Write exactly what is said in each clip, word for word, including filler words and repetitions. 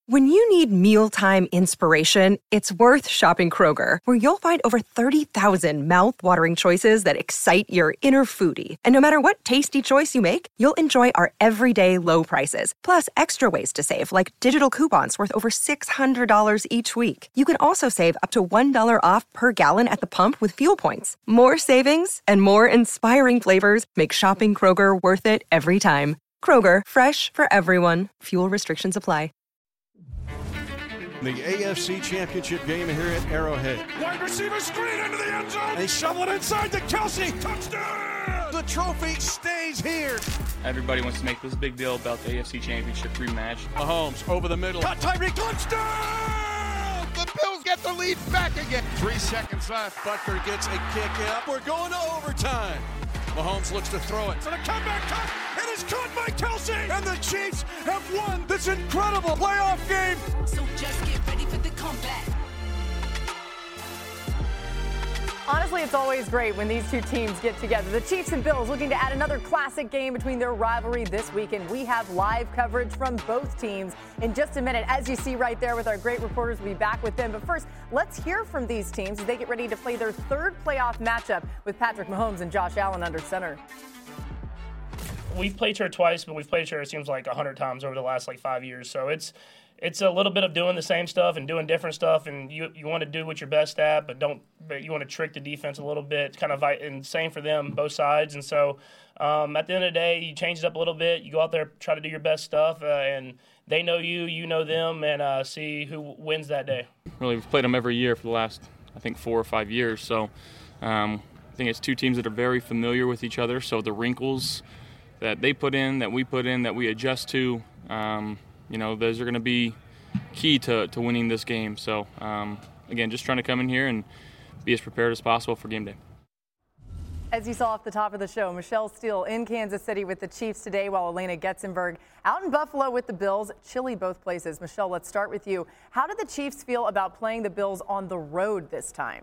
When you need mealtime inspiration, it's worth shopping Kroger, where you'll find over thirty thousand mouth-watering choices that excite your inner foodie. And no matter what tasty choice you make, you'll enjoy our everyday low prices, plus extra ways to save, like digital coupons worth over six hundred dollars each week. You can also save up to one dollar off per gallon at the pump with fuel points. More savings and more inspiring flavors make shopping Kroger worth it every time. Kroger, fresh for everyone. Fuel restrictions apply. The A F C Championship game here at Arrowhead. Wide receiver screen into the end zone. They shovel it inside to Kelsey. Touchdown! The trophy stays here. Everybody wants to make this big deal about the A F C Championship rematch. Mahomes over the middle. Got Tyreek. Touchdown! The Bills get the lead back again. Three seconds left. Butker gets a kick out. We're going to overtime. Mahomes looks to throw it. For the comeback cut. It is caught by Kelsey. And the Chiefs have won this incredible playoff game. So just get ready for the comeback. Honestly, it's always great when these two teams get together. The Chiefs and Bills looking to add another classic game between their rivalry this weekend. We have live coverage from both teams in just a minute. As you see right there with our great reporters, we'll be back with them. But first, let's hear from these teams as they get ready to play their third playoff matchup with Patrick Mahomes and Josh Allen under center. We've played each other twice, but we've played each other, it seems like, one hundred times over the last, like, five years. So it's it's a little bit of doing the same stuff and doing different stuff, and you you want to do what you're best at, but don't but you want to trick the defense a little bit, kind of, and same for them, both sides. And so um, at the end of the day, you change it up a little bit. You go out there, try to do your best stuff, uh, and they know you, you know them, and uh, see who wins that day. Really, we've played them every year for the last, I think, four or five years. So um, I think it's two teams that are very familiar with each other. So the wrinkles that they put in, that we put in, that we adjust to, um, you know, those are going to be key to, to winning this game. So, um, again, just trying to come in here and be as prepared as possible for game day. As you saw off the top of the show, Michelle Steele in Kansas City with the Chiefs today, while Elena Getzenberg out in Buffalo with the Bills. Chilly both places. Michelle, let's start with you. How did the Chiefs feel about playing the Bills on the road this time?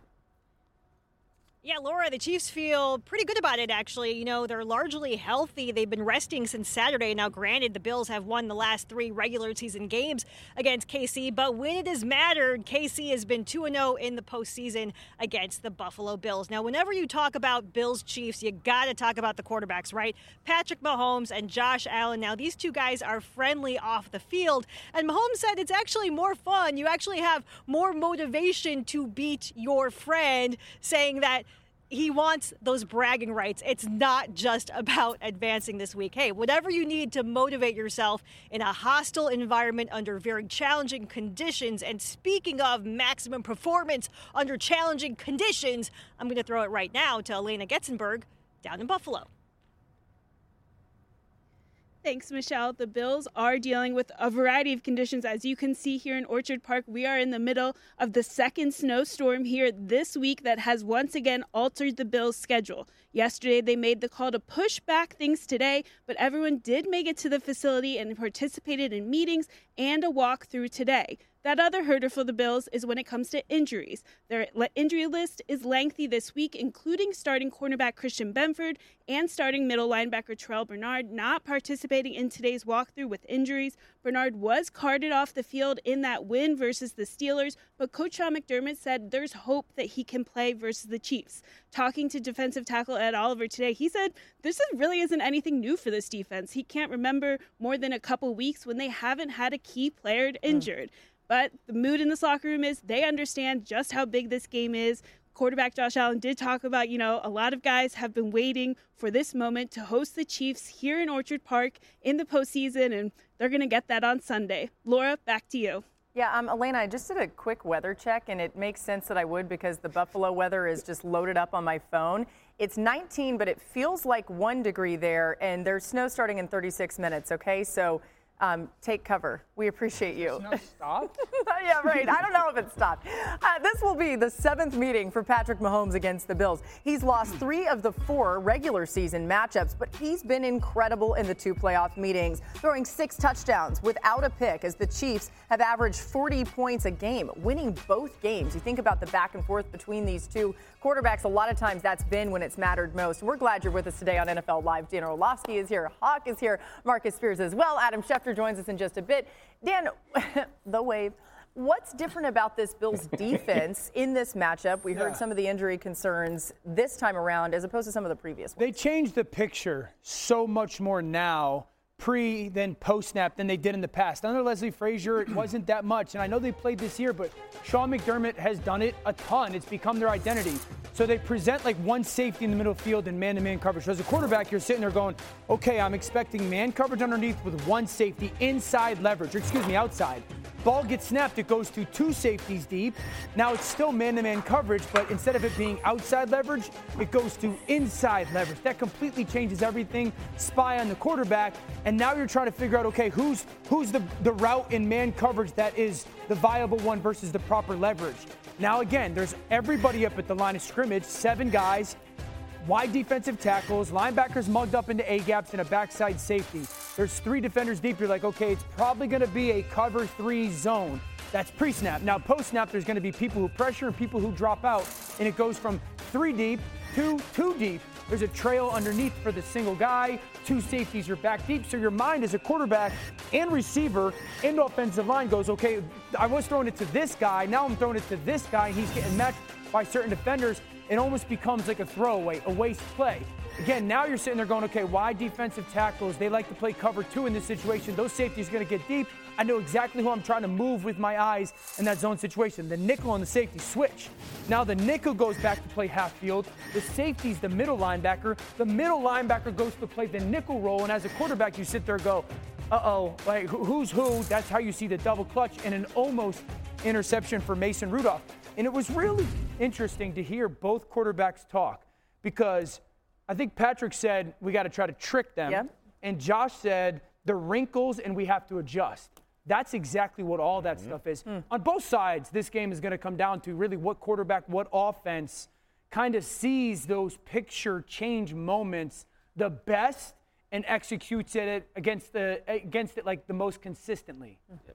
Yeah, Laura, the Chiefs feel pretty good about it, actually. You know, they're largely healthy. They've been resting since Saturday. Now, granted, the Bills have won the last three regular season games against K C, but when it has mattered, K C has been two and oh in the postseason against the Buffalo Bills. Now, whenever you talk about Bills-Chiefs, you got to talk about the quarterbacks, right? Patrick Mahomes and Josh Allen. Now, these two guys are friendly off the field, and Mahomes said it's actually more fun. You actually have more motivation to beat your friend, saying that he wants those bragging rights. It's not just about advancing this week. Hey, whatever you need to motivate yourself in a hostile environment under very challenging conditions. And speaking of maximum performance under challenging conditions, I'm going to throw it right now to Elena Getzenberg down in Buffalo. Thanks, Michelle. The Bills are dealing with a variety of conditions. As you can see here in Orchard Park, we are in the middle of the second snowstorm here this week that has once again altered the Bills' schedule. Yesterday, they made the call to push back things today, but everyone did make it to the facility and participated in meetings and a walkthrough today. That other hurdle for the Bills is when it comes to injuries. Their injury list is lengthy this week, including starting cornerback Christian Benford and starting middle linebacker Terrell Bernard not participating in today's walkthrough with injuries. Bernard was carted off the field in that win versus the Steelers, but Coach Sean McDermott said there's hope that he can play versus the Chiefs. Talking to defensive tackle Ed Oliver today, he said this really isn't anything new for this defense. He can't remember more than a couple weeks when they haven't had a key player injured. Mm. But the mood in this locker room is they understand just how big this game is. Quarterback Josh Allen did talk about, you know, a lot of guys have been waiting for this moment to host the Chiefs here in Orchard Park in the postseason, and they're going to get that on Sunday. Laura, back to you. Yeah, um, Elena, I just did a quick weather check, and it makes sense that I would because the Buffalo weather is just loaded up on my phone. It's nineteen, but it feels like one degree there, and there's snow starting in thirty-six minutes, okay? So Um, take cover. We appreciate you. Snow stopped? Yeah, right. I don't know if it stopped. Uh, this will be the seventh meeting for Patrick Mahomes against the Bills. He's lost three of the four regular season matchups, but he's been incredible in the two playoff meetings, throwing six touchdowns without a pick as the Chiefs have averaged forty points a game, winning both games. You think about the back and forth between these two quarterbacks, a lot of times that's been when it's mattered most. We're glad you're with us today on N F L Live. Dan Orlovsky is here. Hawk is here. Marcus Spears as well. Adam Schefter Foster joins us in just a bit. Dan, the wave. What's different about this Bills defense in this matchup? We heard yeah. some of the injury concerns this time around as opposed to some of the previous ones. They changed the picture so much more now, pre than post-snap, than they did in the past. Under Leslie Frazier, it wasn't that much. And I know they played this year, but Sean McDermott has done it a ton. It's become their identity. So they present like one safety in the middle of the field and man-to-man coverage. So as a quarterback, you're sitting there going, okay, I'm expecting man coverage underneath with one safety, inside leverage, or excuse me, outside. Ball gets snapped, it goes to two safeties deep. Now it's still man-to-man coverage, but instead of it being outside leverage, it goes to inside leverage. That completely changes everything. Spy on the quarterback, and now you're trying to figure out, okay, who's who's the, the route in man coverage that is the viable one versus the proper leverage. Now again, there's everybody up at the line of scrimmage, seven guys, wide defensive tackles, linebackers mugged up into A-gaps, and a backside safety. There's three defenders deep. You're like, okay, it's probably going to be a cover three zone. That's pre-snap. Now, post-snap, there's going to be people who pressure and people who drop out, and it goes from three deep to two deep. There's a trail underneath for the single guy. Two safeties are back deep. So your mind as a quarterback and receiver and offensive line goes, okay, I was throwing it to this guy. Now I'm throwing it to this guy, and he's getting matched by certain defenders. It almost becomes like a throwaway, a waste play. Again, now you're sitting there going, okay, wide defensive tackles, they like to play cover two in this situation. Those safeties are going to get deep. I know exactly who I'm trying to move with my eyes in that zone situation. The nickel and the safety switch. Now the nickel goes back to play half field. The safety's the middle linebacker. The middle linebacker goes to play the nickel role. And as a quarterback, you sit there and go, uh-oh, like who's who? That's how you see the double clutch and an almost interception for Mason Rudolph. And it was really interesting to hear both quarterbacks talk because I think Patrick said we got to try to trick them. Yep. And Josh said the wrinkles and we have to adjust. That's exactly what all that mm-hmm. stuff is. Mm. On both sides, this game is going to come down to really what quarterback, what offense kind of sees those picture change moments the best and executes it against the against it like the most consistently. Mm-hmm.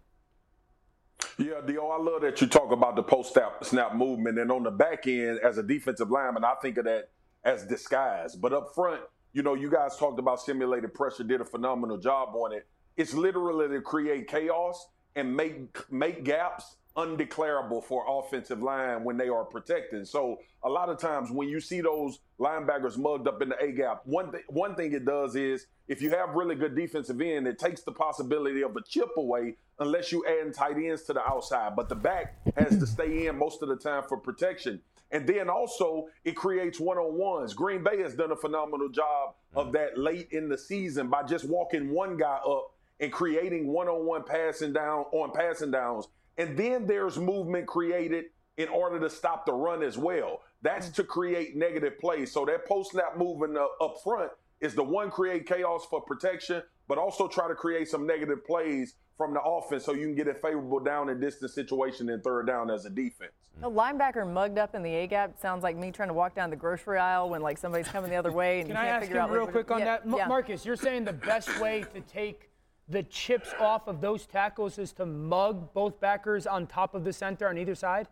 Yeah, Dio, I love that you talk about the post-snap snap movement. And on the back end, as a defensive lineman, I think of that as disguise. But up front, you know, you guys talked about simulated pressure, did a phenomenal job on it. It's literally to create chaos and make make gaps undeclarable for offensive line when they are protected. So a lot of times when you see those linebackers mugged up in the A-gap, one, th- one thing it does is if you have really good defensive end, it takes the possibility of a chip away unless you add tight ends to the outside. But the back has to stay in most of the time for protection. And then also it creates one-on-ones. Green Bay has done a phenomenal job of that late in the season by just walking one guy up and creating one-on-one passing down on passing downs. And then there's movement created in order to stop the run as well. That's to create negative plays. So that post-snap movement up, up front is the one, create chaos for protection, but also try to create some negative plays from the offense so you can get a favorable down and distance situation in third down as a defense. A linebacker mugged up in the A-gap sounds like me trying to walk down the grocery aisle when like somebody's coming the other way and Can you I can't ask figure him out real what quick on yeah, that? M- yeah. Marcus, you're saying the best way to take the chips off of those tackles is to mug both backers on top of the center on either side?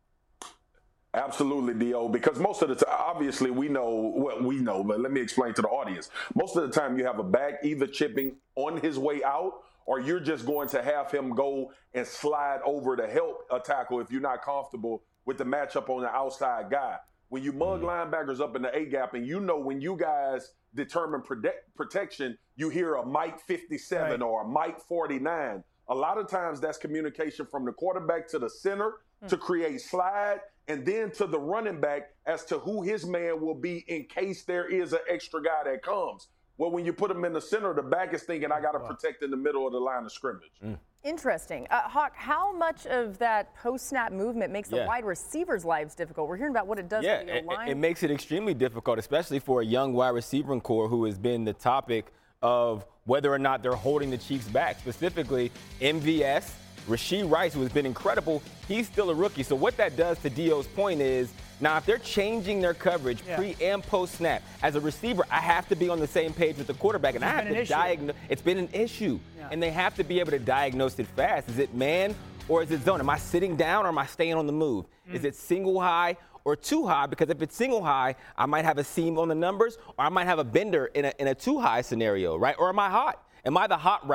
Absolutely, Dio, because most of the time, obviously we know what we know, but let me explain to the audience. Most of the time you have a back either chipping on his way out or you're just going to have him go and slide over to help a tackle if you're not comfortable with the matchup on the outside guy. When you mug linebackers up in the A-gap and you know when you guys determine protect, protection, you hear a Mike fifty-seven right. or a Mike forty-nine. A lot of times that's communication from the quarterback to the center mm. to create slide and then to the running back as to who his man will be in case there is an extra guy that comes. Well, when you put him in the center, the back is thinking, I got to protect in the middle of the line of scrimmage. Mm. Interesting. Uh, Hawk, how much of that post-snap movement makes the yeah. wide receivers' lives difficult? We're hearing about what it does yeah, for the O-line. It, it makes it extremely difficult, especially for a young wide receiver core who has been the topic of whether or not they're holding the Chiefs back. Specifically, M V S, Rashee Rice, who has been incredible, he's still a rookie. So what that does to Dio's point is, now if they're changing their coverage yeah. pre and post snap, as a receiver, I have to be on the same page with the quarterback, and it's I have to diagnose. It's been an issue, yeah. and they have to be able to diagnose it fast. Is it man or is it zone? Am I sitting down or am I staying on the move? Mm. Is it single high or two high? Because if it's single high, I might have a seam on the numbers, or I might have a bender in a in a two high scenario, right? Or am I hot? Am I the hot route?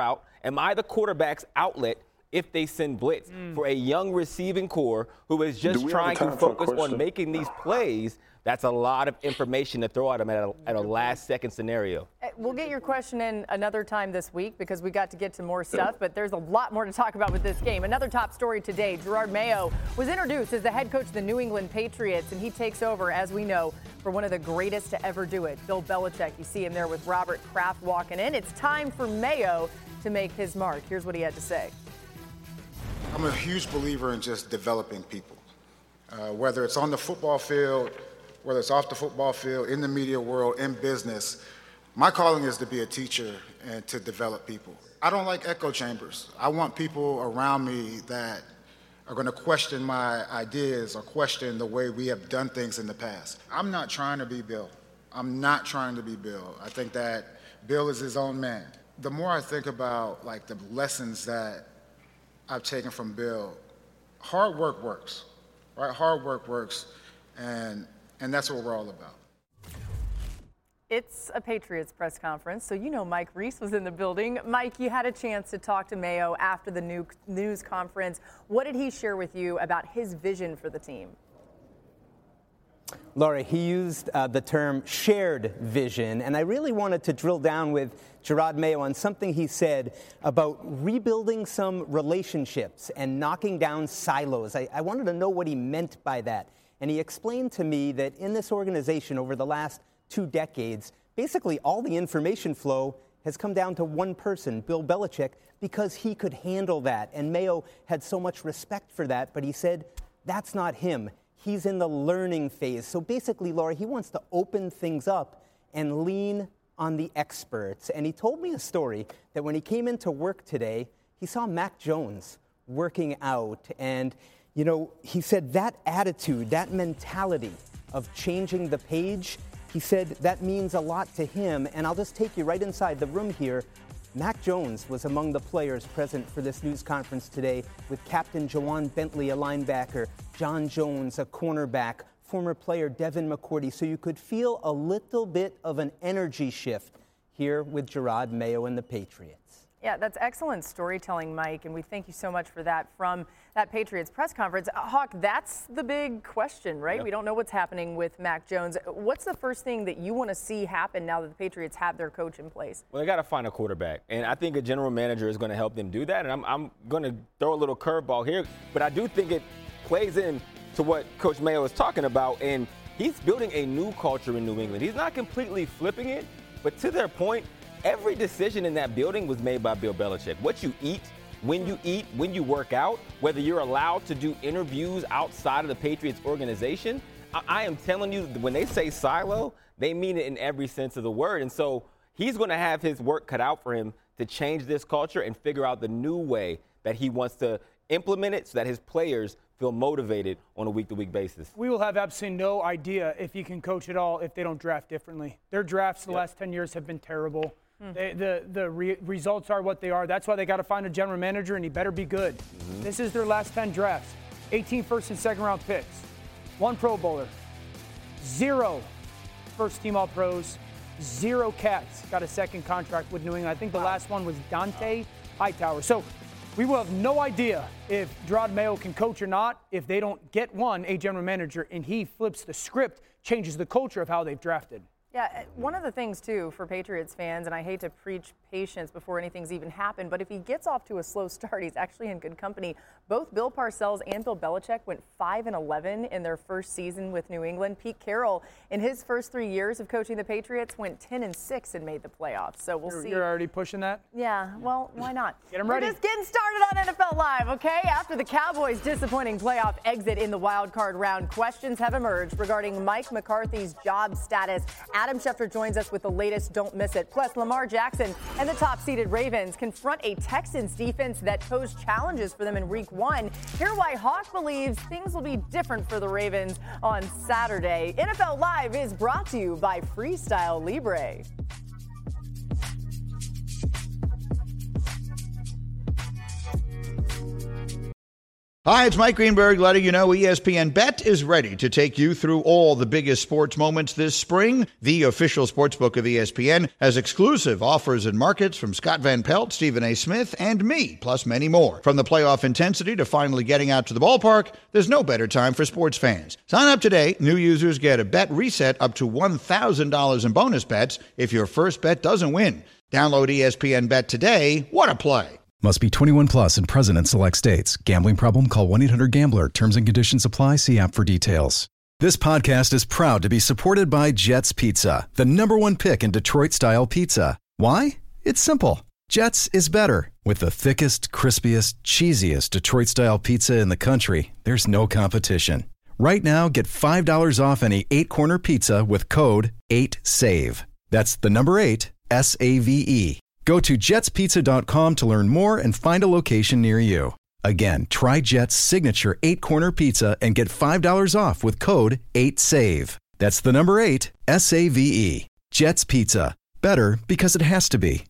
Am I the quarterback's outlet if they send blitz? Mm. For a young receiving core who is just trying to focus on making these plays, that's a lot of information to throw at them at a, at a last-second scenario. We'll get your question in another time this week because we got to get to more stuff, but there's a lot more to talk about with this game. Another top story today, Jerod Mayo was introduced as the head coach of the New England Patriots, and he takes over, as we know, for one of the greatest to ever do it, Bill Belichick. You see him there with Robert Kraft walking in. It's time for Mayo to make his mark. Here's what he had to say. I'm a huge believer in just developing people, uh, whether it's on the football field, whether it's off the football field, in the media world, in business. My calling is to be a teacher and to develop people. I don't like echo chambers. I want people around me that are going to question my ideas or question the way we have done things in the past. I'm not trying to be Bill. I'm not trying to be Bill. I think that Bill is his own man. The more I think about like the lessons that I've taken from Bill, hard work works, right? Hard work works, and and that's what we're all about. It's a Patriots press conference, so you know Mike Reese was in the building. Mike, you had a chance to talk to Mayo after the new news conference. What did he share with you about his vision for the team? Laura, he used uh, the term shared vision, and I really wanted to drill down with Jerod Mayo on something he said about rebuilding some relationships and knocking down silos. I, I wanted to know what he meant by that, and he explained to me that in this organization over the last two decades, basically all the information flow has come down to one person, Bill Belichick, because he could handle that, and Mayo had so much respect for that, but he said that's not him. He's in the learning phase. So basically, Laura, he wants to open things up and lean on the experts. And he told me a story that when he came into work today, he saw Mac Jones working out. And, you know, he said that attitude, that mentality of changing the page, he said that means a lot to him. And I'll just take you right inside the room here. Mac Jones was among the players present for this news conference today with Captain Jawan Bentley, a linebacker, John Jones, a cornerback, former player Devin McCourty. So you could feel a little bit of an energy shift here with Jerod Mayo and the Patriots. Yeah, that's excellent storytelling, Mike, and we thank you so much for that from that Patriots press conference. Hawk, that's the big question, right? Yeah. We don't know what's happening with Mac Jones. What's the first thing that you want to see happen now that the Patriots have their coach in place? Well, they got to find a quarterback, and I think a general manager is going to help them do that, and I'm, I'm going to throw a little curveball here, but I do think it plays in to what Coach Mayo is talking about, and he's building a new culture in New England. He's not completely flipping it, but to their point, every decision in that building was made by Bill Belichick. What you eat, when you eat, when you work out, whether you're allowed to do interviews outside of the Patriots organization, I, I am telling you, when they say silo, they mean it in every sense of the word. And so he's going to have his work cut out for him to change this culture and figure out the new way that he wants to implement it so that his players feel motivated on a week-to-week basis. We will have absolutely no idea if he can coach at all if they don't draft differently. Their drafts the yep. last ten years have been terrible. Hmm. They, the the re- results are what they are. That's why they got to find a general manager, and he better be good. Mm-hmm. This is their last ten drafts. eighteen first and second round picks. One Pro Bowler. Zero first-team All-Pros. Zero Cats got a second contract with New England. I think the wow. last one was Dante wow. Hightower. So we will have no idea if Jerod Mayo can coach or not if they don't get one, a general manager, and he flips the script, changes the culture of how they've drafted. Yeah, one of the things, too, for Patriots fans, and I hate to preach patience before anything's even happened, but if he gets off to a slow start, he's actually in good company. Both Bill Parcells and Bill Belichick went five and eleven in their first season with New England. Pete Carroll, in his first three years of coaching the Patriots, went ten and six and made the playoffs. So we'll you're, see. You're already pushing that? Yeah, well, why not? Get them ready. We're just getting started on N F L Live, okay? After the Cowboys' disappointing playoff exit in the wild card round, questions have emerged regarding Mike McCarthy's job status. Adam Schefter joins us with the latest. Don't miss it. Plus, Lamar Jackson and the top-seeded Ravens confront a Texans defense that posed challenges for them in week one. Hear why Hawk believes things will be different for the Ravens on Saturday. N F L Live is brought to you by Freestyle Libre. Hi, it's Mike Greenberg letting you know E S P N Bet is ready to take you through all the biggest sports moments this spring. The official sportsbook of E S P N has exclusive offers and markets from Scott Van Pelt, Stephen A. Smith, and me, plus many more. From the playoff intensity to finally getting out to the ballpark, there's no better time for sports fans. Sign up today. New users get a bet reset up to one thousand dollars in bonus bets if your first bet doesn't win. Download E S P N Bet today. What a play. Must be twenty-one plus and present in select states. Gambling problem? Call one eight hundred gambler. Terms and conditions apply. See app for details. This podcast is proud to be supported by Jets Pizza, the number one pick in Detroit-style pizza. Why? It's simple. Jets is better. With the thickest, crispiest, cheesiest Detroit-style pizza in the country, there's no competition. Right now, get five dollars off any eight-corner pizza with code eight save. That's the number eight, S A V E. Go to jets pizza dot com to learn more and find a location near you. Again, try Jet's signature eight-corner pizza and get five dollars off with code eight save. That's the number eight, S A V E. Jet's Pizza. Better because it has to be.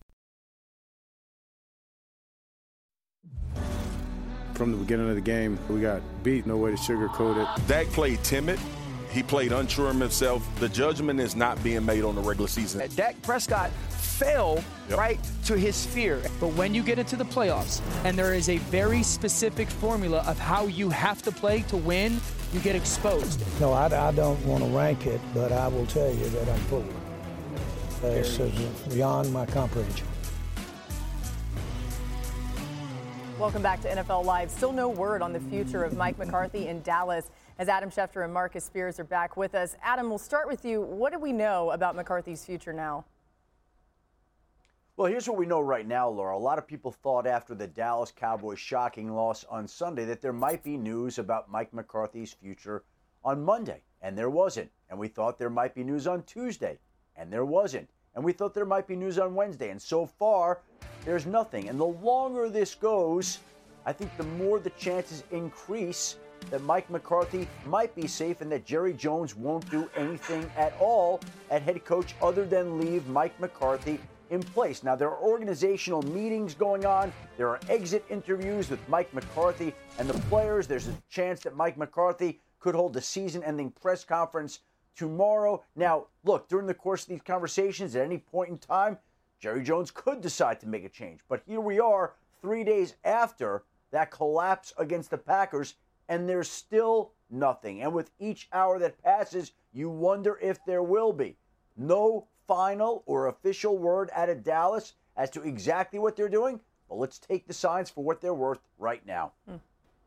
From the beginning of the game, we got beat. No way to sugarcoat it. Dak played timid. He played unsure of himself. The judgment is not being made on the regular season. Dak Prescott fell yep. right to his fear. But when you get into the playoffs and there is a very specific formula of how you have to play to win, you get exposed. No, I, I don't want to rank it, but I will tell you that I'm full. This is beyond my comprehension. Welcome back to N F L Live. Still no word on the future of Mike McCarthy in Dallas, as Adam Schefter and Marcus Spears are back with us. Adam, we'll start with you. What do we know about McCarthy's future now? Well, here's what we know right now, Laura. A lot of people thought after the Dallas Cowboys' shocking loss on Sunday that there might be news about Mike McCarthy's future on Monday, and there wasn't. And we thought there might be news on Tuesday, and there wasn't. And we thought there might be news on Wednesday, and so far, there's nothing. And the longer this goes, I think the more the chances increase that Mike McCarthy might be safe and that Jerry Jones won't do anything at all at head coach other than leave Mike McCarthy in place. Now, there are organizational meetings going on. There are exit interviews with Mike McCarthy and the players. There's a chance that Mike McCarthy could hold a season-ending press conference tomorrow. Now, look, during the course of these conversations, at any point in time, Jerry Jones could decide to make a change. But here we are, three days after that collapse against the Packers, and there's still nothing. And with each hour that passes, you wonder if there will be. No final or official word out of Dallas as to exactly what they're doing, but let's take the signs for what they're worth right now. Hmm.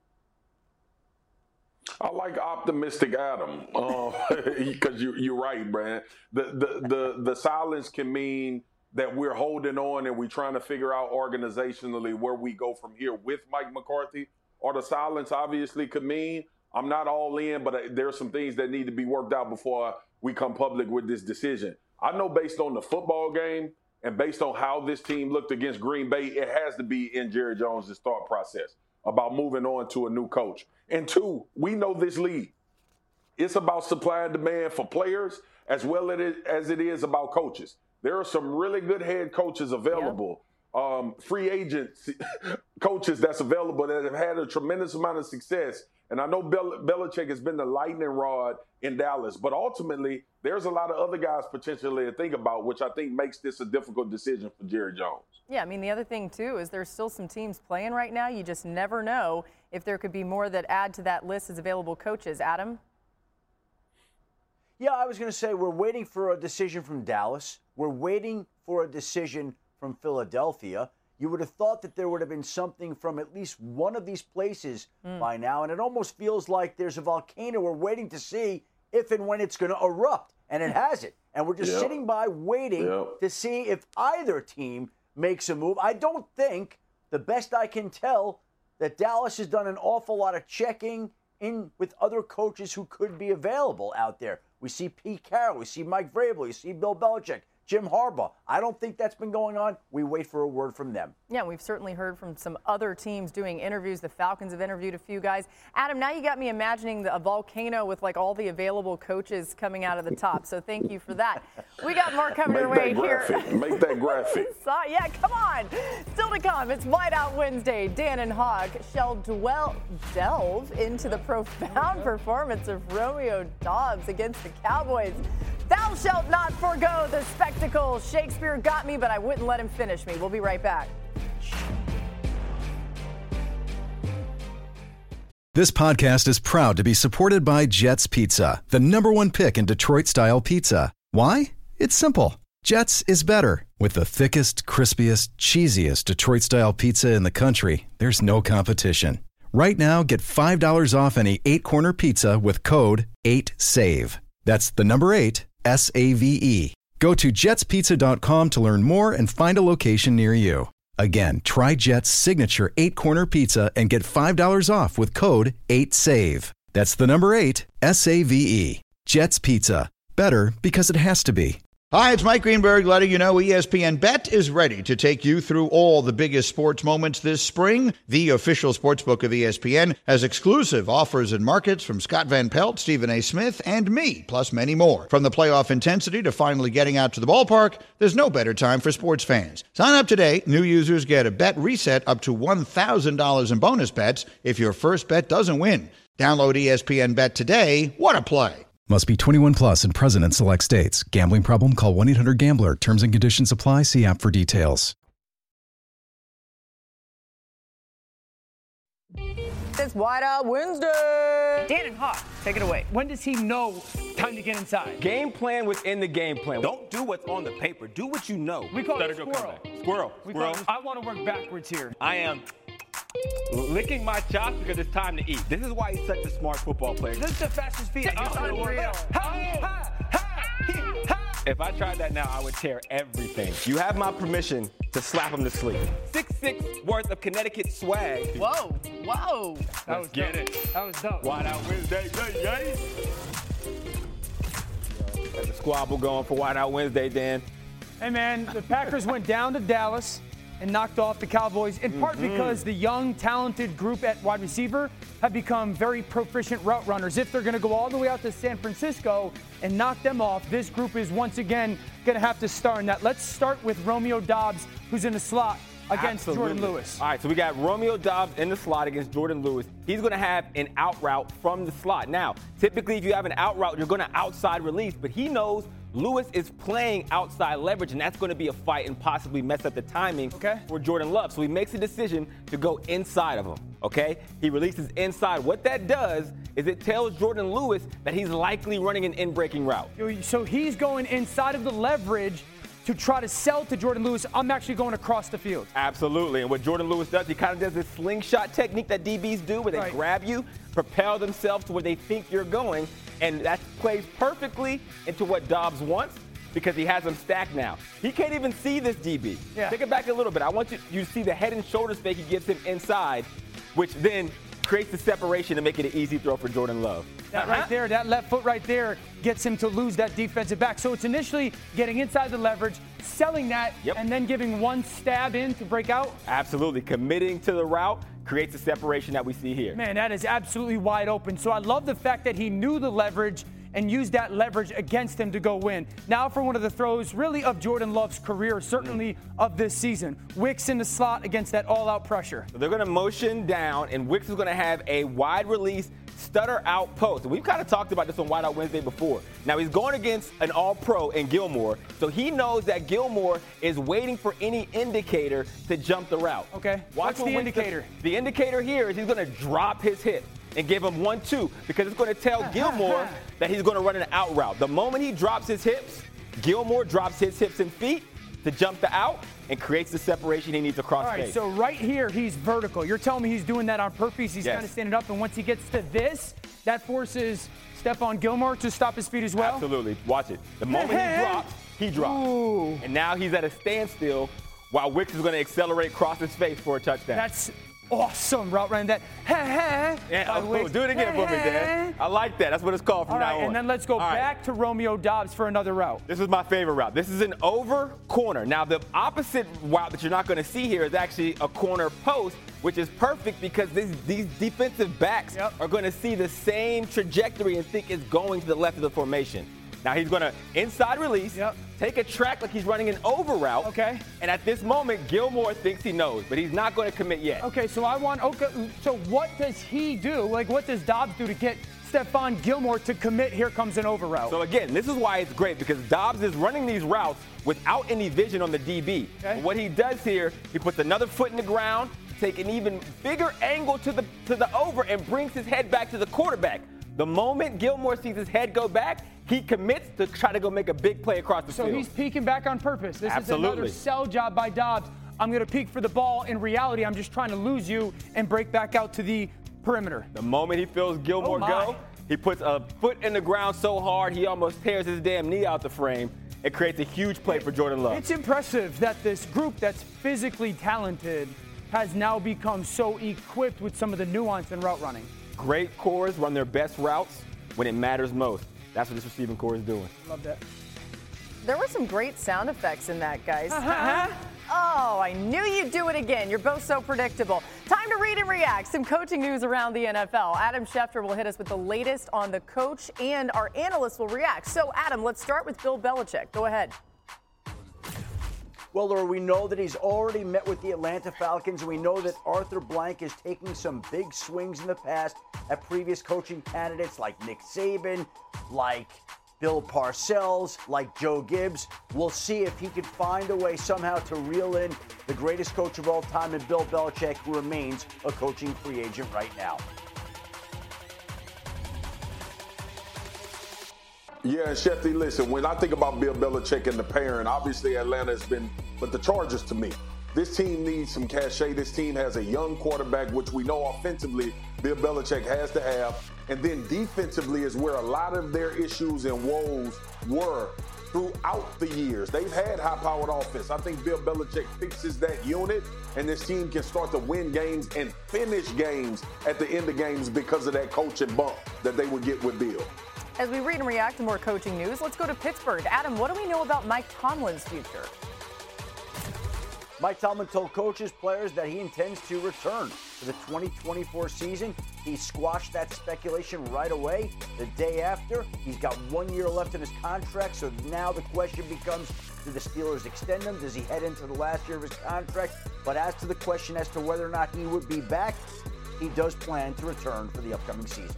I like optimistic Adam, because uh, you, you're right, Brad. The, the the the silence can mean that we're holding on and we're trying to figure out organizationally where we go from here with Mike McCarthy. Or the silence obviously could mean I'm not all in, but there are some things that need to be worked out before we come public with this decision. I know based on the football game and based on how this team looked against Green Bay, it has to be in Jerry Jones' thought process about moving on to a new coach. And two, we know this league. It's about supply and demand for players as well as it is about coaches. There are some really good head coaches available, yep. um, free agents, coaches that's available that have had a tremendous amount of success. And I know Bel- Belichick has been the lightning rod in Dallas, but ultimately there's a lot of other guys potentially to think about, which I think makes this a difficult decision for Jerry Jones. Yeah, I mean, the other thing, too, is there's still some teams playing right now. You just never know if there could be more that add to that list as available coaches. Adam? Yeah, I was going to say we're waiting for a decision from Dallas. We're waiting for a decision from Philadelphia. You would have thought that there would have been something from at least one of these places mm. by now, and it almost feels like there's a volcano we're waiting to see if and when it's going to erupt, and it hasn't. And we're just yep. sitting by waiting yep. to see if either team makes a move. I don't think, the best I can tell, that Dallas has done an awful lot of checking in with other coaches who could be available out there. We see Pete Carroll, we see Mike Vrabel, you see Bill Belichick Jim Harbaugh. I don't think that's been going on. We wait for a word from them. Yeah, we've certainly heard from some other teams doing interviews. The Falcons have interviewed a few guys. Adam, now you got me imagining the, a volcano with like all the available coaches coming out of the top. So thank you for that. We got more coming your way here. Make that graphic. so, yeah, come on. Still to come. It's Whiteout Wednesday. Dan and Hawk shall dwell, delve into the profound performance of Romeo Doubs against the Cowboys. Thou shalt not forego the spectacle. Shakespeare got me, but I wouldn't let him finish me. We'll be right back. This podcast is proud to be supported by Jets Pizza, the number one pick in Detroit-style pizza. Why? It's simple. Jets is better. With the thickest, crispiest, cheesiest Detroit-style pizza in the country, there's no competition. Right now, get five dollars off any eight-corner pizza with code eight save. That's the number eight, S A V E. Go to jets pizza dot com to learn more and find a location near you. Again, try Jet's signature eight-corner pizza and get five dollars off with code eight save. That's the number eight, S A V E. Jet's Pizza. Better because it has to be. Hi, it's Mike Greenberg letting you know E S P N Bet is ready to take you through all the biggest sports moments this spring. The official sportsbook of E S P N has exclusive offers and markets from Scott Van Pelt, Stephen A. Smith, and me, plus many more. From the playoff intensity to finally getting out to the ballpark, there's no better time for sports fans. Sign up today. New users get a bet reset up to one thousand dollars in bonus bets if your first bet doesn't win. Download E S P N Bet today. What a play. Must be twenty-one plus and present in select states. Gambling problem? Call one eight hundred gambler. Terms and conditions apply. See app for details. It's Whiteout Wednesday. Dan and Hawk, take it away. When does he know time to get inside? Game plan within the game plan. Don't do what's on the paper. Do what you know. We call Better it go squirrel. comeback. Squirrel. We Squirrel. call it, I want to work backwards here. I am licking my chops because it's time to eat. This is why he's such a smart football player. This is the fastest feet. Oh, It's unreal. Ha, ha, ha, ha. If I tried that now, I would tear everything. You have my permission to slap him to sleep. six six worth of Connecticut swag. Whoa, whoa. That was get dope. it. That was dope. Whiteout Wednesday, yay, yay. Got the squabble going for Whiteout Wednesday, Dan. Hey, man, the Packers went down to Dallas and knocked off the Cowboys, in part Mm-hmm. because the young, talented group at wide receiver have become very proficient route runners. If they're going to go all the way out to San Francisco and knock them off, this group is once again going to have to star in that. Let's start with Romeo Doubs, who's in the slot against Absolutely. Jordan Lewis. All right, so we got Romeo Doubs in the slot against Jordan Lewis. He's going to have an out route from the slot. Now, typically if you have an out route, you're going to outside release, but he knows Lewis is playing outside leverage, and that's going to be a fight and possibly mess up the timing okay. for Jordan Love. So he makes a decision to go inside of him, okay? He releases inside. What that does is it tells Jordan Lewis that he's likely running an in-breaking route. So he's going inside of the leverage to try to sell to Jordan Lewis, I'm actually going across the field. Absolutely. And what Jordan Lewis does, he kind of does this slingshot technique that D Bs do where they right. grab you, propel themselves to where they think you're going, and that plays perfectly into what Doubs wants because he has him stacked now. He can't even see this D B. Yeah. Take it back a little bit. I want you, you to see the head and shoulders fake he gives him inside, which then creates the separation to make it an easy throw for Jordan Love. That right there, that left foot right there gets him to lose that defensive back. So it's initially getting inside the leverage, selling that, Yep. and then giving one stab in to break out. Absolutely. Committing to the route creates the separation that we see here. Man, that is absolutely wide open. So I love the fact that he knew the leverage and used that leverage against him to go win. Now for one of the throws really of Jordan Love's career, certainly of this season. Wicks in the slot against that all-out pressure. So they're going to motion down, and Wicks is going to have a wide release stutter out post. And we've kind of talked about this on Whiteout Wednesday before. Now he's going against an all-pro in Gilmore, so he knows that Gilmore is waiting for any indicator to jump the route. Okay, Watch what's the Wicks indicator? does. The indicator here is he's going to drop his hip and give him one two because it's going to tell Gilmore that he's going to run an out route. The moment he drops his hips, Gilmore drops his hips and feet to jump the out and creates the separation he needs across All right, space. so right here, he's vertical. You're telling me he's doing that on purpose. He's Yes. kind of standing up, and once he gets to this, that forces Stephon Gilmore to stop his feet as well? Absolutely. Watch it. The moment he drops, he drops. Ooh. And now he's at a standstill while Wicks is going to accelerate across his face for a touchdown. That's awesome route running. That, ha, ha. Yeah, oh, cool. Do it again for me, Dan. I like that. That's what it's called from All now right, on. and then let's go All back right. to Romeo Doubs for another route. This is my favorite route. This is an over corner. Now, the opposite route that you're not going to see here is actually a corner post, which is perfect because these, these defensive backs yep. are going to see the same trajectory and think it's going to the left of the formation. Now, he's going to inside release, yep. take a track like he's running an over route. Okay. And at this moment, Gilmore thinks he knows, but he's not going to commit yet. Okay, so I want, okay, so what does he do? Like, what does Doubs do to get Stephon Gilmore to commit? Here comes an over route. So, again, this is why it's great because Doubs is running these routes without any vision on the D B. Okay. What he does here, he puts another foot in the ground, take an even bigger angle to the to the over, and brings his head back to the quarterback. The moment Gilmore sees his head go back, he commits to try to go make a big play across the so field. So he's peeking back on purpose. This Absolutely. is another sell job by Doubs. I'm going to peek for the ball. In reality, I'm just trying to lose you and break back out to the perimeter. The moment he feels Gilmore oh go, he puts a foot in the ground so hard he almost tears his damn knee out the frame. It creates a huge play for Jordan Love. It's impressive that this group that's physically talented has now become so equipped with some of the nuance in route running. Great cores run their best routes when it matters most. That's what this receiving core is doing. Love that. There were some great sound effects in that, guys. Uh-huh. Oh, I knew you'd do it again. You're both so predictable. Time to read and react. Some coaching news around the N F L. Adam Schefter will hit us with the latest on the coach, and our analysts will react. So, Adam, let's start with Bill Belichick. Go ahead. Well, Laura, we know that he's already met with the Atlanta Falcons, and we know that Arthur Blank is taking some big swings in the past at previous coaching candidates like Nick Saban, like Bill Parcells, like Joe Gibbs. We'll see if he could find a way somehow to reel in the greatest coach of all time in Bill Belichick, who remains a coaching free agent right now. Yeah, and Shefty, listen, when I think about Bill Belichick and the parent, obviously Atlanta has been, but the Chargers to me, this team needs some cachet. This team has a young quarterback, which we know offensively Bill Belichick has to have. And then defensively is where a lot of their issues and woes were throughout the years. They've had high-powered offense. I think Bill Belichick fixes that unit, and this team can start to win games and finish games at the end of games because of that coaching bump that they would get with Bill. As we read and react to more coaching news, let's go to Pittsburgh. Adam, what do we know about Mike Tomlin's future? Mike Tomlin told coaches, players that he intends to return for the twenty twenty-four season. He squashed that speculation right away the day after. He's got one year left in his contract, so now the question becomes, do the Steelers extend him? Does he head into the last year of his contract? But as to the question as to whether or not he would be back, he does plan to return for the upcoming season.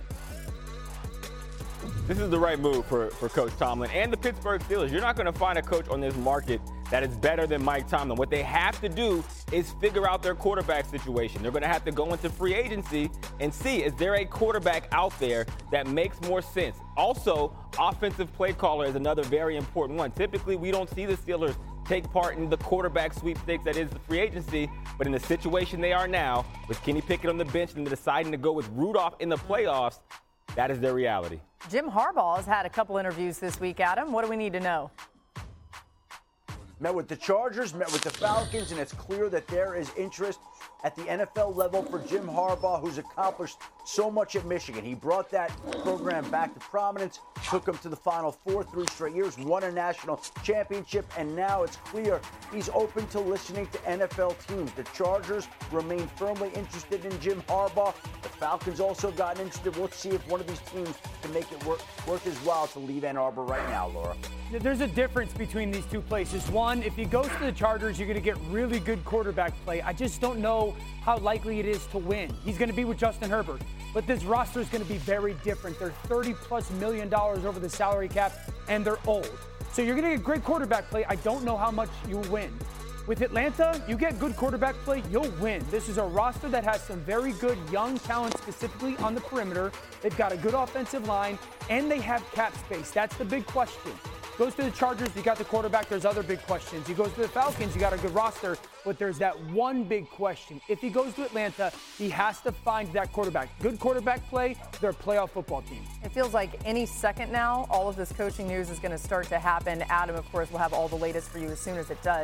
This is the right move for, for Coach Tomlin and the Pittsburgh Steelers. You're not going to find a coach on this market that is better than Mike Tomlin. What they have to do is figure out their quarterback situation. They're going to have to go into free agency and see, is there a quarterback out there that makes more sense? Also, offensive play caller is another very important one. Typically, we don't see the Steelers take part in the quarterback sweepstakes that is the free agency, but in the situation they are now, with Kenny Pickett on the bench and deciding to go with Rudolph in the playoffs, that is their reality. Jim Harbaugh has had a couple interviews this week, Adam. What do we need to know? Met with the Chargers, met with the Falcons, and it's clear that there is interest at the N F L level for Jim Harbaugh, who's accomplished so much at Michigan. He brought that program back to prominence, took them to the Final Four three straight years, won a national championship, and now it's clear he's open to listening to N F L teams. The Chargers remain firmly interested in Jim Harbaugh. The Falcons also gotten interested. Let's see if one of these teams can make it work, worth his while to leave Ann Arbor right now, Laura. There's a difference between these two places. One, if he goes to the Chargers, you're going to get really good quarterback play. I just don't know how likely it is to win. He's going to be with Justin Herbert. But this roster is going to be very different. They're thirty plus million dollars over the salary cap, and they're old. So you're going to get great quarterback play. I don't know how much you'll win. With Atlanta, you get good quarterback play, you'll win. This is a roster that has some very good young talent, specifically on the perimeter. They've got a good offensive line, and they have cap space. That's the big question. Goes to the Chargers, you got the quarterback, there's other big questions. He goes to the Falcons, you got a good roster, but there's that one big question. If he goes to Atlanta, he has to find that quarterback. Good quarterback play, they're a playoff football team. It feels like any second now, all of this coaching news is going to start to happen. Adam, of course, will have all the latest for you as soon as it does.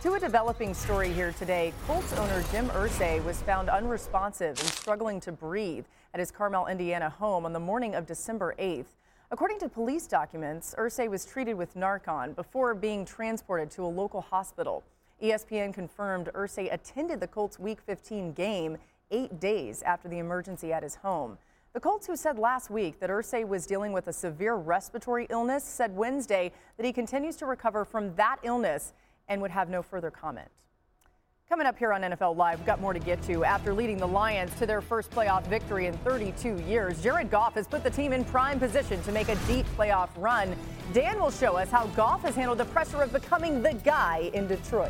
To a developing story here today, Colts owner Jim Irsay was found unresponsive and struggling to breathe at his Carmel, Indiana home on the morning of December eighth. According to police documents, Irsay was treated with Narcan before being transported to a local hospital. E S P N confirmed Irsay attended the Colts Week fifteen game eight days after the emergency at his home. The Colts, who said last week that Irsay was dealing with a severe respiratory illness, said Wednesday that he continues to recover from that illness and would have no further comment. Coming up here on N F L Live, we've got more to get to. After leading the Lions to their first playoff victory in thirty-two years, Jared Goff has put the team in prime position to make a deep playoff run. Dan will show us how Goff has handled the pressure of becoming the guy in Detroit.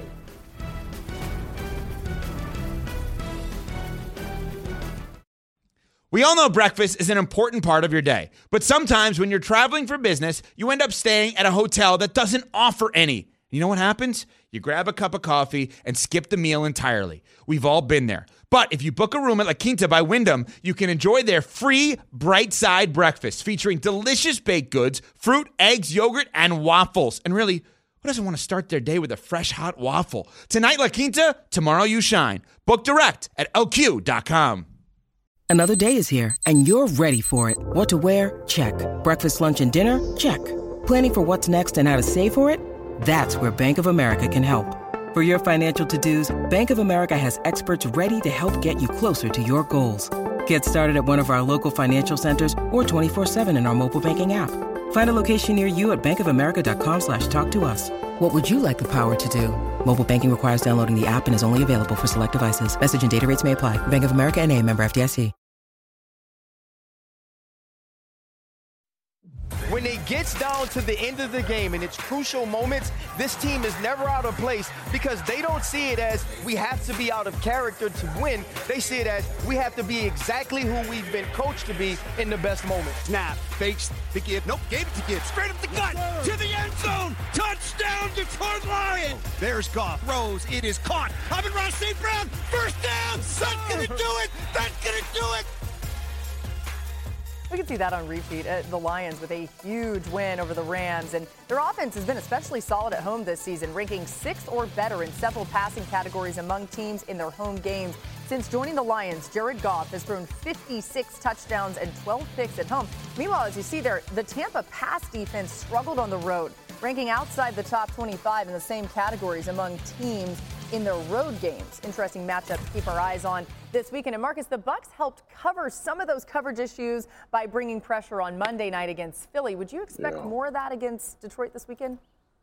We all know breakfast is an important part of your day, but sometimes when you're traveling for business, you end up staying at a hotel that doesn't offer any. You know what happens? You grab a cup of coffee and skip the meal entirely. We've all been there. But if you book a room at La Quinta by Wyndham, you can enjoy their free Bright Side breakfast featuring delicious baked goods, fruit, eggs, yogurt, and waffles. And really, who doesn't want to start their day with a fresh hot waffle? Tonight, La Quinta, tomorrow you shine. Book direct at L Q dot com. Another day is here, and you're ready for it. What to wear? Check. Breakfast, lunch, and dinner? Check. Planning for what's next and how to save for it? That's where Bank of America can help. For your financial to-dos, Bank of America has experts ready to help get you closer to your goals. Get started at one of our local financial centers or twenty-four seven in our mobile banking app. Find a location near you at bankofamerica.com slash talk to us. What would you like the power to do? Mobile banking requires downloading the app and is only available for select devices. Message and data rates may apply. Bank of America N A, member F D I C. When it gets down to the end of the game and it's crucial moments, this team is never out of place because they don't see it as we have to be out of character to win. They see it as we have to be exactly who we've been coached to be in the best moments. Snap, fakes the give. Nope, gave it to Gibbs. Straight up the gut to the end zone. Touchdown, Detroit Lions. There's Goff. Rose. It is caught. Amon-Ra Saint Brown. First down. That's going to do it. That's going to do it. We can see that on repeat. Uh, the Lions with a huge win over the Rams, and their offense has been especially solid at home this season, ranking sixth or better in several passing categories among teams in their home games. Since joining the Lions, Jared Goff has thrown fifty-six touchdowns and twelve picks at home. Meanwhile, as you see there, the Tampa pass defense struggled on the road, ranking outside the top twenty-five in the same categories among teams in their road games. Interesting matchup to keep our eyes on this weekend. And Marcus, the Bucs helped cover some of those coverage issues by bringing pressure on Monday night against Philly. Would you expect yeah. more of that against Detroit this weekend?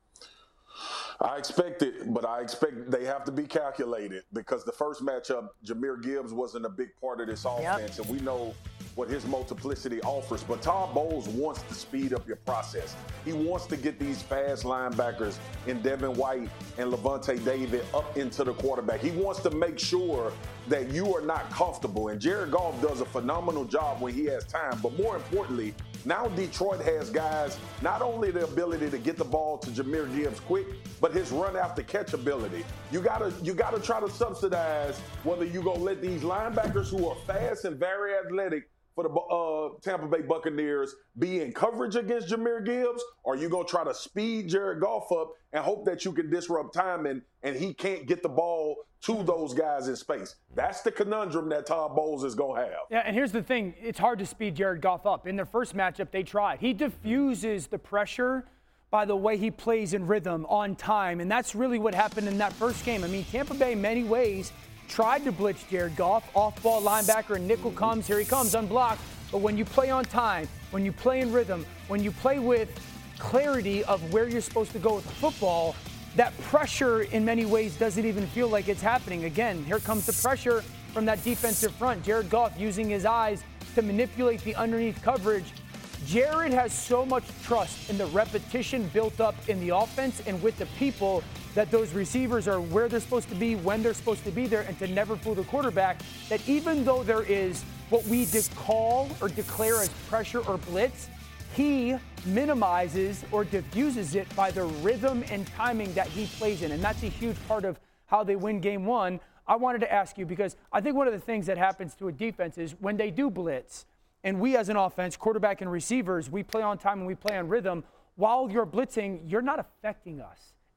I expect it, but I expect they have to be calculated because the first matchup, Jahmyr Gibbs wasn't a big part of this offense, yep. and we know what his multiplicity offers. But Todd Bowles wants to speed up your process. He wants to get these fast linebackers in Devin White and Levante David up into the quarterback. He wants to make sure that you are not comfortable. And Jared Goff does a phenomenal job when he has time. But more importantly, now Detroit has guys, not only the ability to get the ball to Jahmyr Gibbs quick, but his run after catch ability. You gotta you gotta try to subsidize whether you gonna let these linebackers who are fast and very athletic for the uh, Tampa Bay Buccaneers be in coverage against Jahmyr Gibbs, or you gonna try to speed Jared Goff up and hope that you can disrupt timing and he can't get the ball to those guys in space. That's the conundrum that Todd Bowles is going to have. Yeah, and here's the thing. It's hard to speed Jared Goff up. In their first matchup, they tried. He diffuses the pressure by the way he plays in rhythm on time, and that's really what happened in that first game. I mean, Tampa Bay, in many ways, tried to blitz Jared Goff. Off-ball linebacker, and nickel comes. Here he comes, unblocked. But when you play on time, when you play in rhythm, when you play with clarity of where you're supposed to go with the football, that pressure in many ways doesn't even feel like it's happening. Again, here comes the pressure from that defensive front. Jared Goff using his eyes to manipulate the underneath coverage. Jared has so much trust in the repetition built up in the offense and with the people that those receivers are where they're supposed to be, when they're supposed to be there, and to never fool the quarterback, that even though there is what we call or declare as pressure or blitz, he minimizes or diffuses it by the rhythm and timing that he plays in. And that's a huge part of how they win game one. I wanted to ask you, because I think one of the things that happens to a defense is when they do blitz, and we as an offense, quarterback and receivers, we play on time and we play on rhythm. While you're blitzing, you're not affecting us.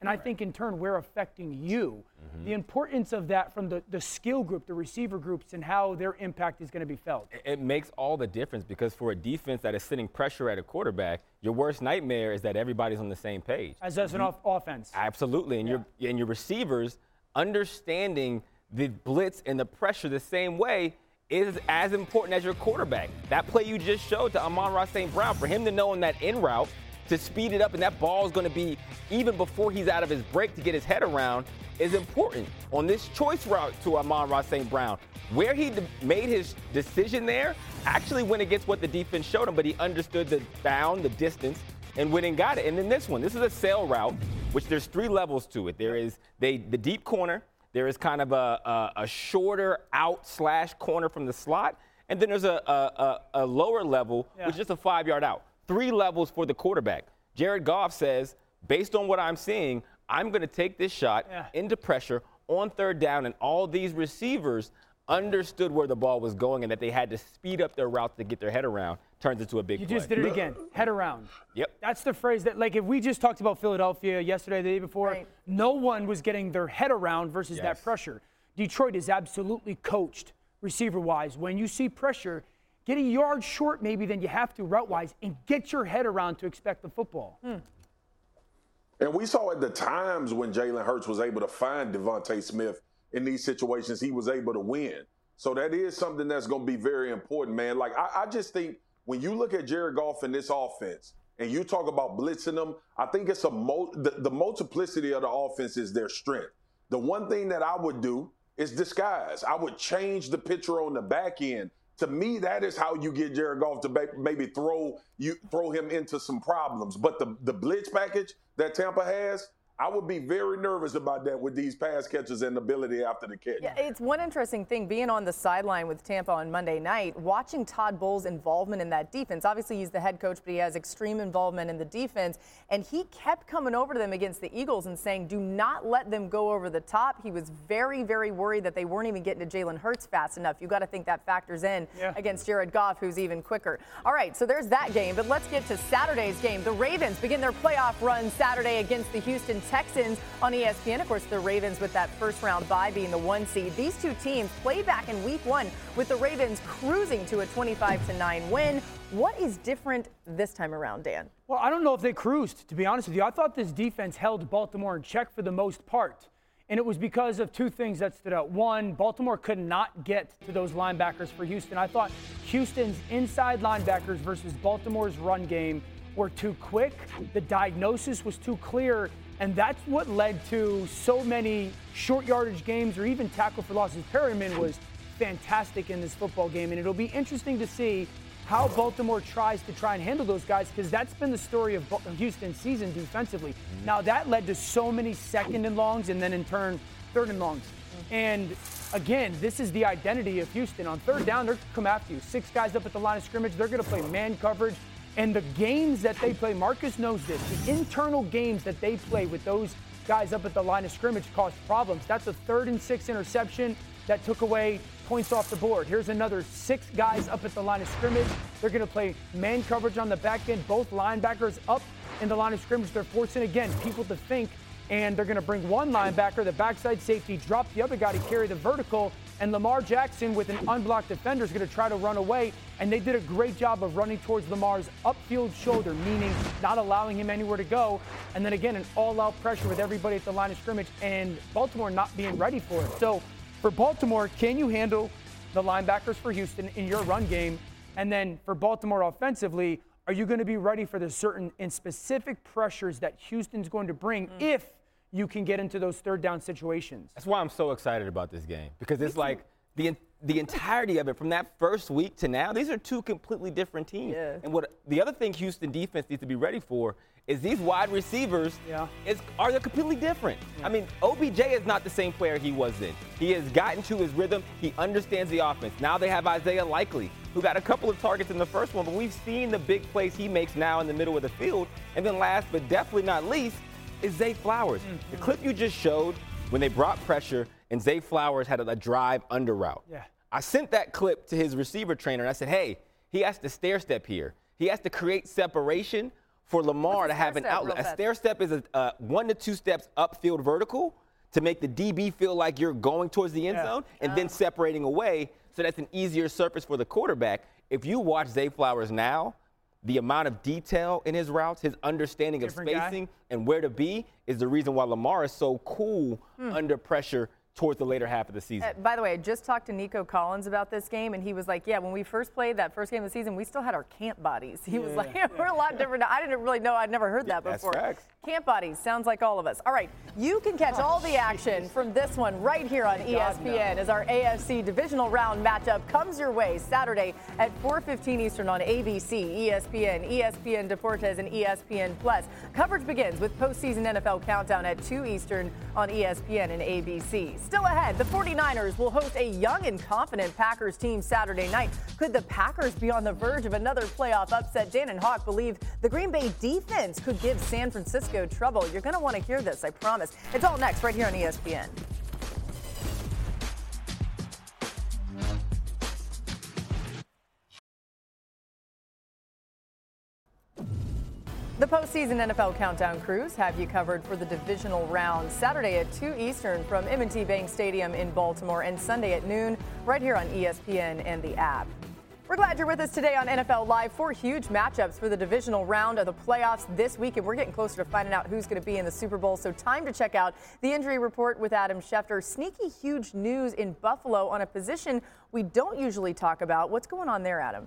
And I think in turn we're affecting you. Mm-hmm. The importance of that from the, the skill group, the receiver groups, and how their impact is going to be felt. It makes all the difference because for a defense that is sitting pressure at a quarterback, your worst nightmare is that everybody's on the same page. As as an off- offense. Absolutely. And, yeah. your, and your receivers understanding the blitz and the pressure the same way is as important as your quarterback. That play you just showed to Amon-Ra Saint Brown, for him to know in that in route to speed it up, and that ball is going to be even before he's out of his break to get his head around is important. On this choice route to Amon-Ra Saint Brown, where he de- made his decision there actually went against what the defense showed him, but he understood the bound, the distance, and went and got it. And then this one, this is a sail route, which there's three levels to it. There is they the deep corner, there is kind of a, a, a shorter out slash corner from the slot, and then there's a, a, a lower level, yeah. which is just a five-yard out. Three levels for the quarterback. Jared Goff says, based on what I'm seeing, I'm going to take this shot yeah. into pressure on third down, and all these receivers understood where the ball was going and that they had to speed up their route to get their head around. Turns into a big you play. You just did it again. Head around. Yep. That's the phrase that, like, if we just talked about Philadelphia yesterday, the day before, right. no one was getting their head around versus yes. that pressure. Detroit is absolutely coached receiver-wise. When you see pressure, get a yard short maybe than you have to route-wise and get your head around to expect the football. Hmm. And we saw at the times when Jalen Hurts was able to find Devontae Smith in these situations, he was able to win. So that is something that's going to be very important, man. Like, I, I just think when you look at Jared Goff in this offense and you talk about blitzing them, I think it's a mo- the, the multiplicity of the offense is their strength. The one thing that I would do is disguise. I would change the picture on the back end. To me, that is how you get Jared Goff to ba- maybe throw you throw him into some problems. But the, the blitz package that Tampa has, I would be very nervous about that with these pass catchers and ability after the catch. Yeah, it's one interesting thing being on the sideline with Tampa on Monday night, watching Todd Bowles' involvement in that defense. Obviously, he's the head coach, but he has extreme involvement in the defense. And he kept coming over to them against the Eagles and saying, do not let them go over the top. He was very, very worried that they weren't even getting to Jalen Hurts fast enough. You got to think that factors in yeah. against Jared Goff, who's even quicker. All right, so there's that game. But let's get to Saturday's game. The Ravens begin their playoff run Saturday against the Houston Texans on E S P N. Of course, the Ravens with that first round bye being the one seed. These two teams play back in week one with the Ravens cruising to a twenty-five to nine win. What is different this time around, Dan? Well, I don't know if they cruised, to be honest with you. I thought this defense held Baltimore in check for the most part. And it was because of two things that stood out. One, Baltimore could not get to those linebackers for Houston. I thought Houston's inside linebackers versus Baltimore's run game were too quick. The diagnosis was too clear. And that's what led to so many short yardage games or even tackle for losses. Perryman was fantastic in this football game, and it'll be interesting to see how Baltimore tries to try and handle those guys, because that's been the story of Houston's season defensively. Now, that led to so many second and longs and then in turn third and longs. And again, this is the identity of Houston. On third down, they're going to come after you. Six guys up at the line of scrimmage. They're going to play man coverage. And the games that they play, Marcus knows this, the internal games that they play with those guys up at the line of scrimmage cause problems. That's a third and six interception that took away points off the board. Here's another six guys up at the line of scrimmage. They're going to play man coverage on the back end, both linebackers up in the line of scrimmage. They're forcing, again, people to think, and they're going to bring one linebacker, the backside safety, drop the other guy to carry the vertical, and Lamar Jackson with an unblocked defender is going to try to run away. And they did a great job of running towards Lamar's upfield shoulder, meaning not allowing him anywhere to go. And then again, an all-out pressure with everybody at the line of scrimmage and Baltimore not being ready for it. So for Baltimore, can you handle the linebackers for Houston in your run game? And then for Baltimore offensively, are you going to be ready for the certain and specific pressures that Houston's going to bring mm. if you can get into those third down situations? That's why I'm so excited about this game, because it's like the the entirety of it from that first week to now, these are two completely different teams. Yeah. And what the other thing Houston defense needs to be ready for is these wide receivers yeah. is are they completely different. Yeah. I mean, O B J is not the same player he was then. He has gotten to his rhythm. He understands the offense. Now they have Isaiah Likely, who got a couple of targets in the first one, but we've seen the big plays he makes now in the middle of the field. And then last but definitely not least is Zay Flowers. Mm-hmm. The clip you just showed when they brought pressure and Zay Flowers had a, a drive under route. Yeah. I sent that clip to his receiver trainer and I said, hey, he has to stair step here. He has to create separation for Lamar to have an step, outlet. real A fast? stair step is a uh, one to two steps upfield vertical to make the D B feel like you're going towards the end Yeah. zone and then separating away, so that's an easier surface for the quarterback. If you watch Zay Flowers now, the amount of detail in his routes, his understanding Different of guy. spacing and where to be is the reason why Lamar is so cool Hmm. under pressure towards the later half of the season. Uh, by the way, I just talked to Nico Collins about this game, and he was like, yeah, when we first played that first game of the season, we still had our camp bodies. He was like, we're a lot different now. I didn't really know. I'd never heard that That's before. facts. Camp bodies. Sounds like all of us. All right. You can catch all the action from this one right here on E S P N as our A F C divisional round matchup comes your way Saturday at four fifteen Eastern on A B C, E S P N, E S P N Deportes, and E S P N Plus. Coverage begins with postseason N F L countdown at two Eastern on E S P N and A B C. Still ahead, the forty-niners will host a young and confident Packers team Saturday night. Could the Packers be on the verge of another playoff upset? Dan and Hawk believe the Green Bay defense could give San Francisco trouble. You're going to want to hear this, I promise. It's all next right here on E S P N. The postseason N F L Countdown Crews have you covered for the divisional round Saturday at two Eastern from M and T Bank Stadium in Baltimore and Sunday at noon right here on E S P N and the app. We're glad you're with us today on N F L Live. Four huge matchups for the divisional round of the playoffs this week, and we're getting closer to finding out who's going to be in the Super Bowl. So time to check out the injury report with Adam Schefter. Sneaky huge news in Buffalo on a position we don't usually talk about. What's going on there, Adam?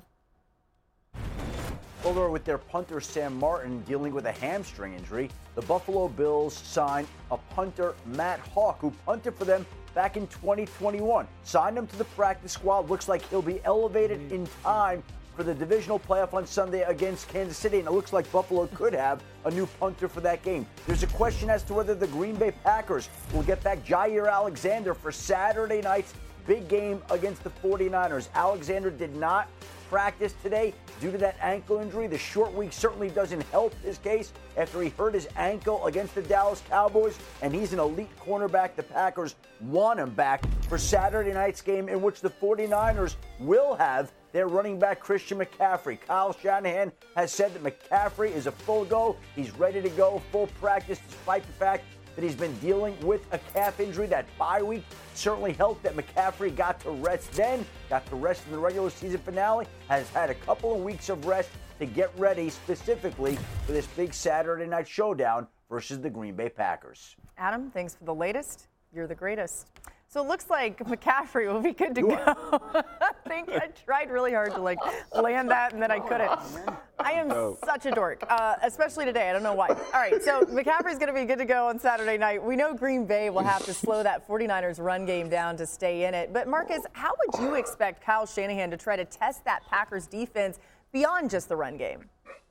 Over with their punter Sam Martin dealing with a hamstring injury, the Buffalo Bills signed a punter, Matt Hawk, who punted for them back in twenty twenty-one. Signed him to the practice squad. Looks like he'll be elevated in time for the divisional playoff on Sunday against Kansas City, and it looks like Buffalo could have a new punter for that game. There's a question as to whether the Green Bay Packers will get back Jair Alexander for Saturday night's big game against the forty-niners. Alexander did not practice today due to that ankle injury. The short week certainly doesn't help his case after he hurt his ankle against the Dallas Cowboys, and he's an elite cornerback. The Packers want him back for Saturday night's game, in which the forty-niners will have their running back Christian McCaffrey. Kyle Shanahan has said that McCaffrey is a full go. He's ready to go, full practice, despite the fact that he's been dealing with a calf injury. That bye week certainly helped that McCaffrey got to rest then, got to rest in the regular season finale, has had a couple of weeks of rest to get ready specifically for this big Saturday night showdown versus the Green Bay Packers. Adam, thanks for the latest. You're the greatest. So it looks like McCaffrey will be good to go. Thank you. I tried really hard to like land that, and then I couldn't. I am Oh. such a dork, uh, especially today. I don't know why. All right, so McCaffrey's going to be good to go on Saturday night. We know Green Bay will have to slow that forty-niners run game down to stay in it. But Marcus, how would you expect Kyle Shanahan to try to test that Packers defense beyond just the run game?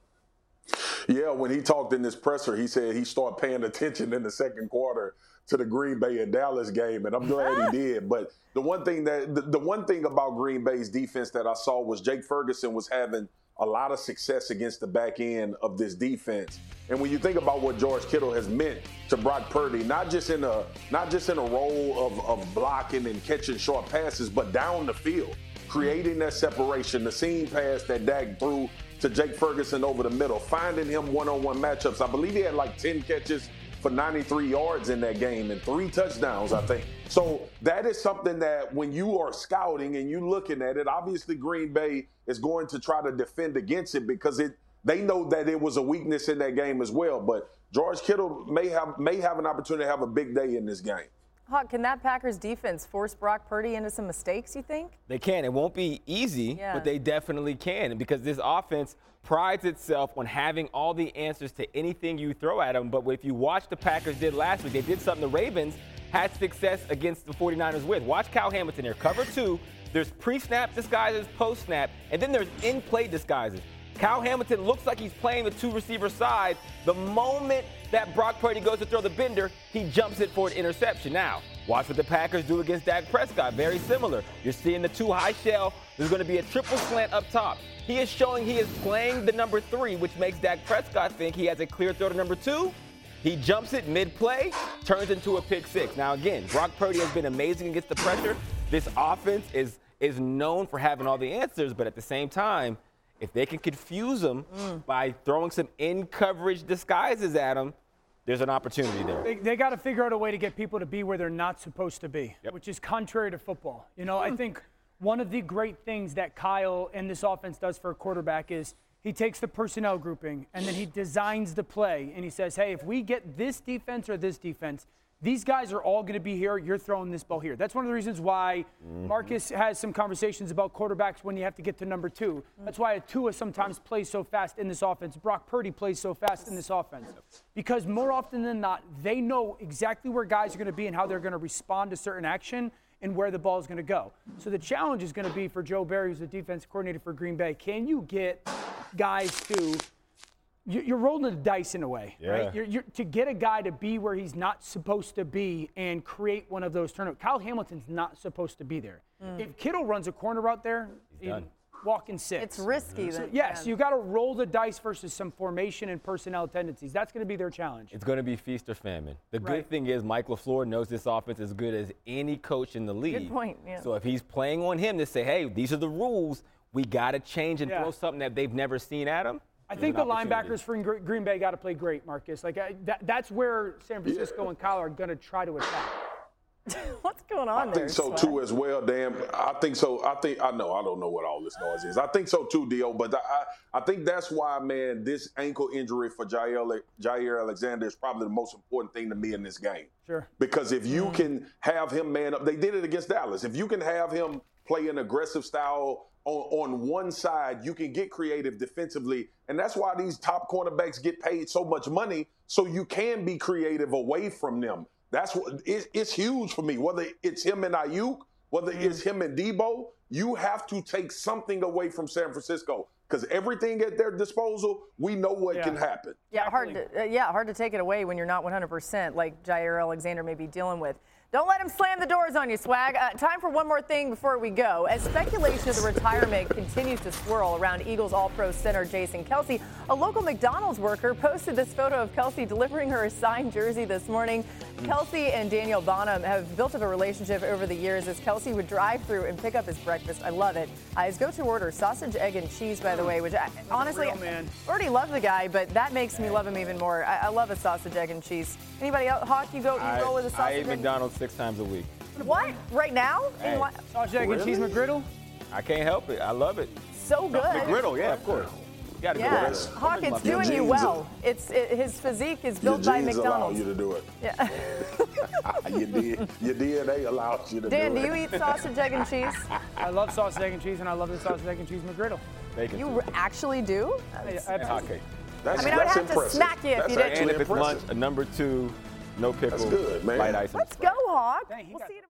Yeah, when he talked in this presser, he said he started paying attention in the second quarter to the Green Bay and Dallas game, and I'm glad he did. But the one thing that the, the one thing about Green Bay's defense that I saw was Jake Ferguson was having a lot of success against the back end of this defense. And when you think about what George Kittle has meant to Brock Purdy, not just in a not just in a role of, of blocking and catching short passes, but down the field, creating that separation, the seam pass that Dak threw to Jake Ferguson over the middle, finding him one-on-one matchups. I believe he had like ten catches for ninety-three yards in that game and three touchdowns, I think. So that is something that when you are scouting and you looking at it, obviously Green Bay is going to try to defend against it because it they know that it was a weakness in that game as well. But George Kittle may have may have an opportunity to have a big day in this game. Hawk, can that Packers defense force Brock Purdy into some mistakes, you think? They can. It won't be easy, Yeah. but they definitely can, because this offense prides itself on having all the answers to anything you throw at them. But if you watch the Packers did last week, they did something the Ravens had success against the forty-niners with. Watch Kyle Hamilton here. Cover two. There's pre-snap disguises, post-snap, and then there's in-play disguises. Kyle Hamilton looks like he's playing the two-receiver side. The moment that Brock Purdy goes to throw the bender, he jumps it for an interception. Now, watch what the Packers do against Dak Prescott. Very similar. You're seeing the two high shell. There's going to be a triple slant up top. He is showing he is playing the number three, which makes Dak Prescott think he has a clear throw to number two. He jumps it mid-play, turns into a pick six. Now, again, Brock Purdy has been amazing against the pressure. This offense is, is known for having all the answers, but at the same time, If they can confuse them Mm. by throwing some in-coverage disguises at them, there's an opportunity there. They, they got to figure out a way to get people to be where they're not supposed to be, Yep. which is contrary to football. You know, I think one of the great things that Kyle and this offense does for a quarterback is he takes the personnel grouping and then he designs the play and he says, hey, if we get this defense or this defense, these guys are all going to be here. You're throwing this ball here. That's one of the reasons why Mm-hmm. Marcus has some conversations about quarterbacks when you have to get to number two. That's why Tua sometimes plays so fast in this offense. Brock Purdy plays so fast in this offense. Because more often than not, they know exactly where guys are going to be and how they're going to respond to certain action and where the ball is going to go. So the challenge is going to be for Joe Barry, who's the defense coordinator for Green Bay. Can you get guys to you- you're rolling the dice in a way, Yeah. right? You're, you're, to get a guy to be where he's not supposed to be and create one of those turnovers. Kyle Hamilton's not supposed to be there. Mm. If Kittle runs a corner out there, he's done. walking six. It's risky. So, then, yes, yeah. you got to roll the dice versus some formation and personnel tendencies. That's going to be their challenge. It's going to be feast or famine. The good Right. thing is Mike LaFleur knows this offense as good as any coach in the league. Good point, yeah. So if he's playing on him to say, hey, these are the rules, we got to change and Yeah. throw something that they've never seen at him. I there's think the an opportunity. linebackers for Gre- Green Bay got to play great, Marcus. Like I, that, that's where San Francisco and Kyle are going to try to attack. What's going on I there? think so Swag? too as well, Dan. I think so. I think I know. I don't know what all this noise is. I think so too, Dio. But I, I think that's why, man, this ankle injury for Jair, Ale- Jair Alexander is probably the most important thing to me in this game. Sure. Because if you can have him man up, they did it against Dallas. If you can have him play an aggressive style on, on one side, you can get creative defensively. And that's why these top cornerbacks get paid so much money, so you can be creative away from them. That's what it, it's huge for me. Whether it's him and Ayuk, whether it's him and Debo, you have to take something away from San Francisco because everything at their disposal, we know what Yeah. can happen. Yeah, hard to, uh, yeah, hard to take it away when you're not one hundred percent like Jair Alexander may be dealing with. Don't let him slam the doors on you, Swag. Uh, time for one more thing before we go. As speculation of the retirement continues to swirl around Eagles All-Pro center Jason Kelce, a local McDonald's worker posted this photo of Kelce delivering her signed jersey this morning. Kelce and Daniel Bonham have built up a relationship over the years as Kelce would drive through and pick up his breakfast. I love it. Uh, his go-to order, sausage, egg, and cheese, by the way, which I, honestly, real man. already love the guy, but that makes me love him even more. I, I love a sausage, egg, and cheese. Anybody else? Hawk, you go, you I, roll with a I sausage, eat egg? McDonald's six times a week. What? Right now? In Hey. what? Sausage, egg, and cheese McGriddle? I can't help it. I love it. So good. McGriddle, yeah, of course. You gotta Yeah, go with it. Hawk, it's Your doing you genes well. It's it, his physique is Your built by genes allow McDonald's. you to do it. Yeah. your, D, your D N A allows you to Dan, do do it. you eat sausage, egg, and cheese? I love sausage, egg, and cheese, and I love the sausage, egg, and cheese McGriddle. Bacon You too. re- actually do? I, and hot cake. That's, I mean, I would that's have to impressive. smack you if that's you didn't. actually And if it's lunch, impressive. a number two, no pickles, good, man. light ice. and Let's go, Hawk. Dang, he We'll got- see you tomorrow.